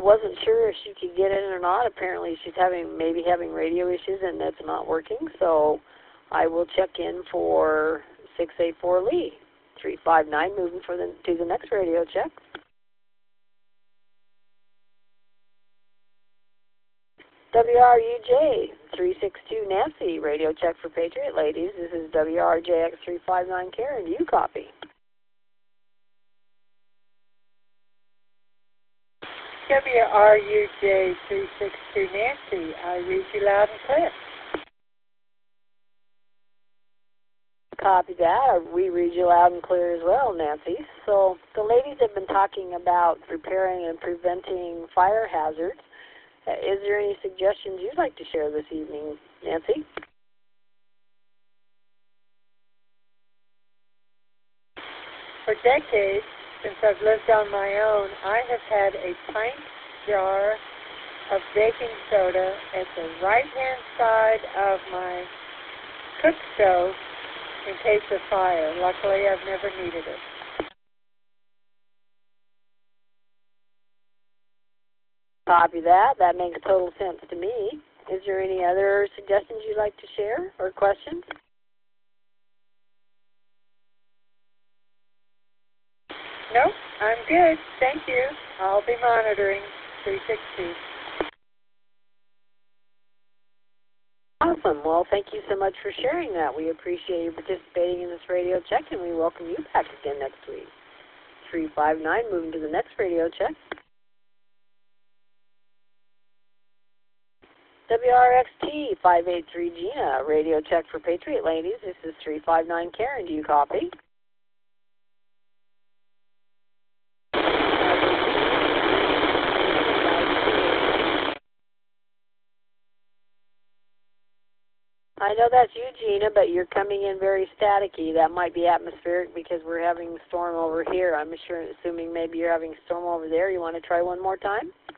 wasn't sure if she could get in or not. Apparently she's maybe having radio issues and that's not working. So I will check in for 684 Lee. 359 moving to the next radio check. WRUJ 362 Nancy, radio check for Patriot ladies. This is WRJX 359 Karen. You copy. WRUJ 362 Nancy, I read you loud and clear. Copy that. We read you loud and clear as well, Nancy. So the ladies have been talking about preparing and preventing fire hazards. Is there any suggestions you'd like to share this evening, Nancy? For decades, since I've lived on my own, I have had a pint jar of baking soda at the right-hand side of my cook stove in case of fire. Luckily, I've never needed it. Copy that. That makes total sense to me. Is there any other suggestions you'd like to share or questions? Nope, I'm good. Thank you. I'll be monitoring 360. Awesome. Well, thank you so much for sharing that. We appreciate you participating in this radio check, and we welcome you back again next week. 359, moving to the next radio check. WRXT 583 Gina, radio check for Patriot ladies. This is 359 Karen. Do you copy? I know that's you, Gina, but you're coming in very staticky. That might be atmospheric because we're having a storm over here. I'm assuming maybe you're having a storm over there. You want to try one more time?